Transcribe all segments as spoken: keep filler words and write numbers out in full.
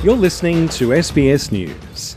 You're listening to S B S News.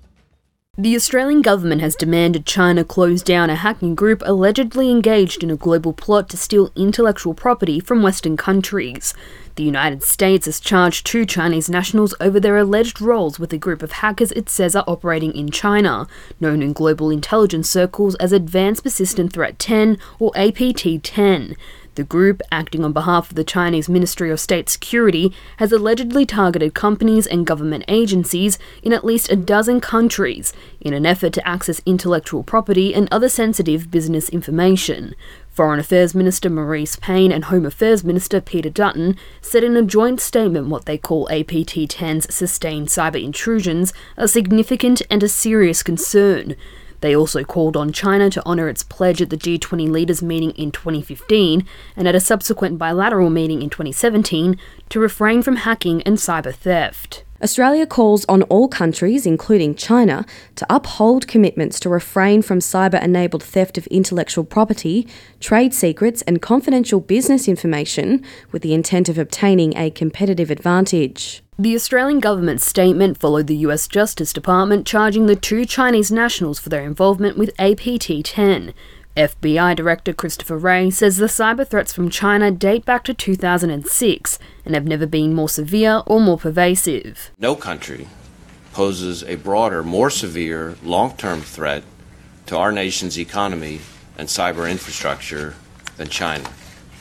The Australian government has demanded China close down a hacking group allegedly engaged in a global plot to steal intellectual property from Western countries. The United States has charged two Chinese nationals over their alleged roles with a group of hackers it says are operating in China, known in global intelligence circles as Advanced Persistent Threat ten or A P T ten. The group, acting on behalf of the Chinese Ministry of State Security, has allegedly targeted companies and government agencies in at least a dozen countries in an effort to access intellectual property and other sensitive business information. Foreign Affairs Minister Marise Payne and Home Affairs Minister Peter Dutton said in a joint statement what they call A P T ten's sustained cyber intrusions are significant and a serious concern. They also called on China to honour its pledge at the G twenty leaders meeting in twenty fifteen and at a subsequent bilateral meeting in twenty seventeen to refrain from hacking and cyber theft. Australia calls on all countries, including China, to uphold commitments to refrain from cyber-enabled theft of intellectual property, trade secrets and confidential business information with the intent of obtaining a competitive advantage. The Australian government's statement followed the U S Justice Department charging the two Chinese nationals for their involvement with A P T ten. F B I Director Christopher Wray says the cyber threats from China date back to two thousand six and have never been more severe or more pervasive. No country poses a broader, more severe, long-term threat to our nation's economy and cyber infrastructure than China.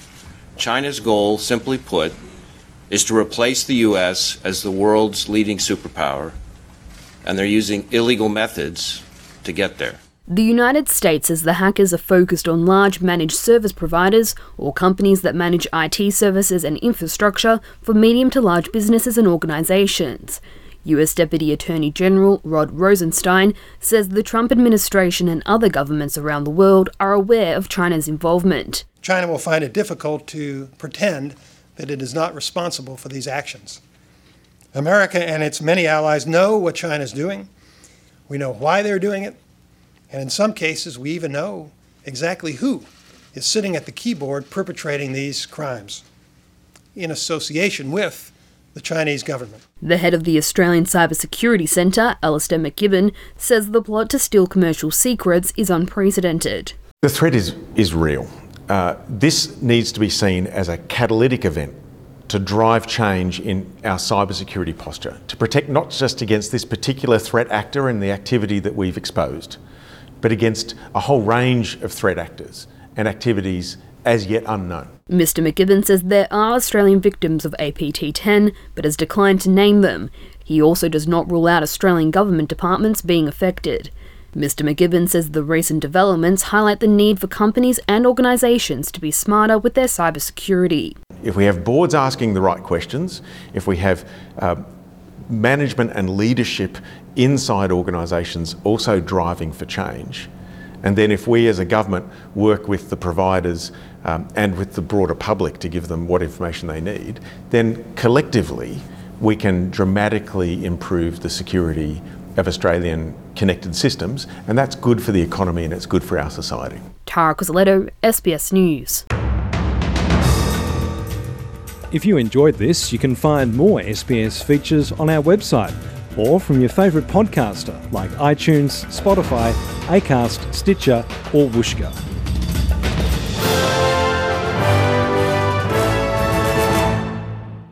China's goal, simply put, is to replace the U S as the world's leading superpower, and they're using illegal methods to get there. The United States says the hackers are focused on large managed service providers or companies that manage I T services and infrastructure for medium to large businesses and organisations. U S Deputy Attorney General Rod Rosenstein says the Trump administration and other governments around the world are aware of China's involvement. China will find it difficult to pretend that it is not responsible for these actions. America and its many allies know what China is doing. We know why they're doing it. And in some cases, we even know exactly who is sitting at the keyboard perpetrating these crimes in association with the Chinese government. The head of the Australian Cybersecurity Centre, Alistair McKibben, says the plot to steal commercial secrets is unprecedented. The threat is, is real. Uh, this needs to be seen as a catalytic event to drive change in our cybersecurity posture, to protect not just against this particular threat actor and the activity that we've exposed, but against a whole range of threat actors and activities as yet unknown. Mister McKibben says there are Australian victims of A P T ten, but has declined to name them. He also does not rule out Australian government departments being affected. Mister McKibben says the recent developments highlight the need for companies and organisations to be smarter with their cybersecurity. If we have boards asking the right questions, if we have uh, management and leadership inside organisations also driving for change, and then if we as a government work with the providers um, and with the broader public to give them what information they need, then collectively we can dramatically improve the security of Australian connected systems, and that's good for the economy and it's good for our society. Tara Cozzaletto, S B S News. If you enjoyed this, you can find more S B S features on our website or from your favourite podcaster like iTunes, Spotify, Acast, Stitcher or Whooshkaa.